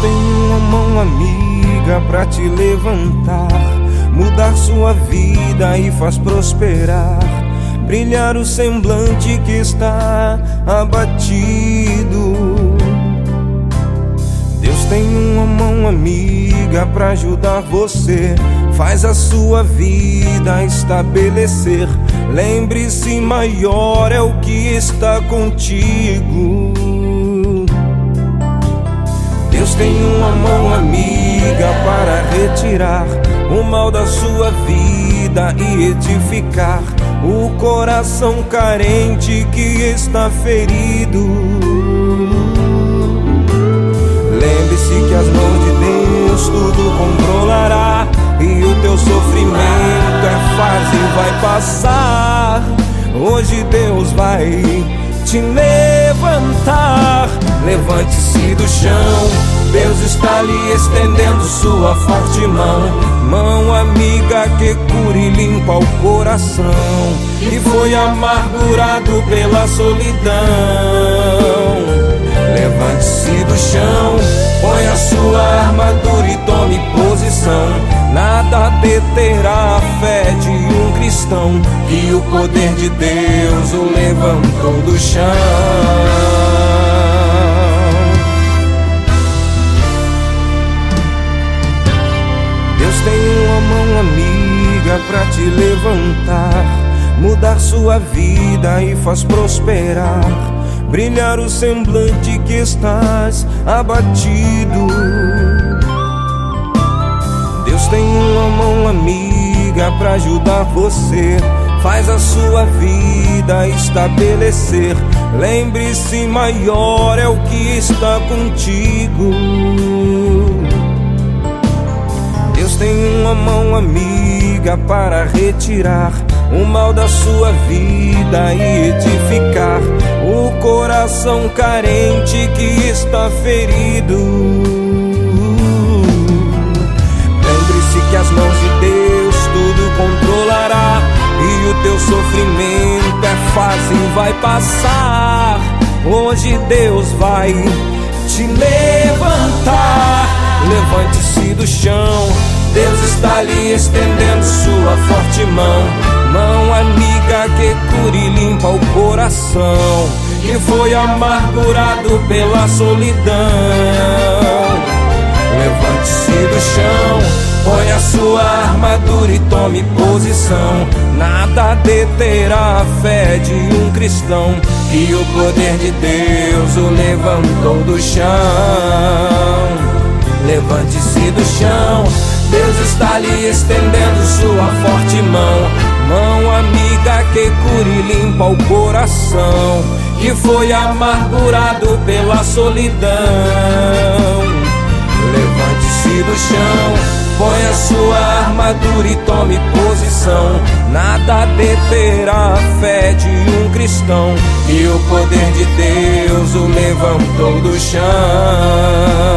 tem uma mão amiga pra te levantar, mudar sua vida e faz prosperar, brilhar o semblante que está abatido. Deus tem uma mão amiga pra ajudar você, faz a sua vida estabelecer. Lembre-se, maior é o que está contigo. Deus tem uma mão amiga para retirar o mal da sua vida e edificar o coração carente que está ferido. Lembre-se que as mãos de Deus tudo controlará, e o teu sofrimento é fase e vai passar. Hoje Deus vai te levantar. Levante-se do chão, Deus está lhe estendendo sua forte mão, mão amiga que cura e limpa o coração que foi amargurado pela solidão. Levante-se do chão, põe a sua armadura e tome posição. Nada deterá a fé de um cristão, que o poder de Deus o levantou do chão. Deus tem uma mão amiga pra te levantar, mudar sua vida e faz prosperar, brilhar o semblante que estás abatido. Deus tem uma mão amiga pra ajudar você, faz a sua vida estabelecer. Lembre-se, maior é o que está contigo. Deus tem uma mão amiga para retirar o mal da sua vida e edificar o coração carente que está ferido. Lembre-se que as mãos de Deus tudo controlará, e o teu sofrimento é fase e vai passar. Hoje Deus vai te levantar. Levante-se do chão, Deus está lhe estendendo sua forte mão, mão amiga que cura e limpa o coração que foi amargurado pela solidão. Levante-se do chão, põe a sua armadura e tome posição. Nada deterá a fé de um cristão, que o poder de Deus o levantou do chão. Levante-se do chão, Deus está lhe estendendo sua forte mão, mão amiga que cura e limpa o coração que foi amargurado pela solidão. Levante-se do chão, põe a sua armadura e tome posição. Nada deterá a fé de um cristão, que o poder de Deus o levantou do chão.